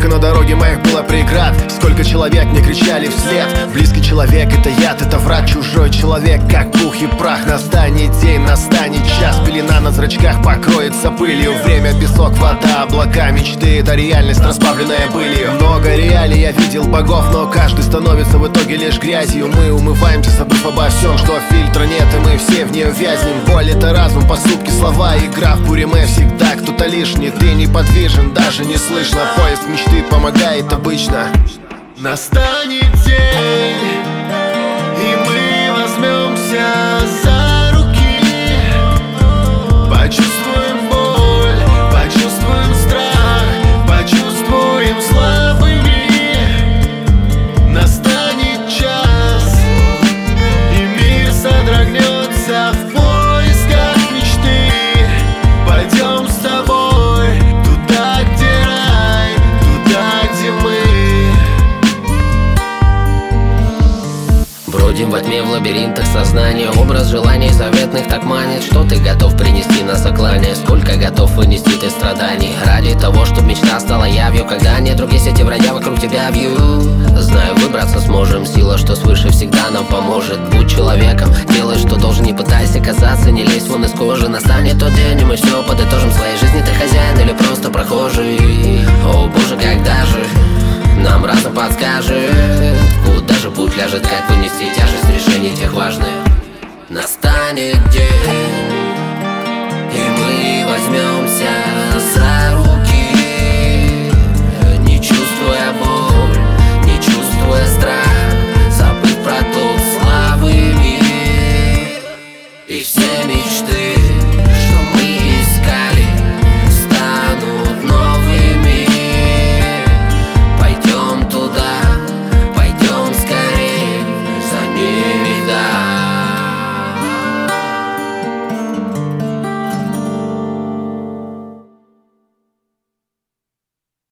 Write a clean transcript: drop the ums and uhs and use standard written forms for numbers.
Сколько на дороге моих было преград, сколько человек мне кричали вслед. Близкий человек — это яд, это враг. Чужой человек, как пух и прах. Настанет день, настанет час, пелена на зрачках покроется пылью. Время, песок, вода, облака, мечты — это реальность, разбавленная пылью. Много реалий, я видел богов, но каждый становится в итоге лишь грязью. Мы умываемся, забыв обо всем, что фильтра нет, и мы все в нее вязнем. Боль — это разум, поступки, слова, игра в буре. Всегда кто-то лишний, ты неподвижен, даже не слышно. Поиск мечты помогает обычно. Настанет день, и мы возьмемся за руки. Почувствуем боль, почувствуем страх, почувствуем слабыми. Настанет час, и мир содрогнется в поисках мечты. Пойдем с тобой туда, где рай, туда, где мы. Бродим во тьме в лабиринтах сознания. Образ желаний заветных так манит. Что ты готов принести на заклание? Сколько готов вынести ты страданий? Ради того, чтобы мечта стала явью. Когда нет других сети вранья вокруг тебя бьют. Знаю, выбраться сможем. Сила, что свыше, всегда нам поможет. Будь человеком, делай, что должен. Не пытайся казаться, не лезь вон из кожи. Настанет тот день, и мы все подытожим. В своей жизни ты хозяин или просто прохожий. О боже, когда же нам разум подскажет, куда же путь ляжет, как вынести тяжесть решений тех важных. Настанет день,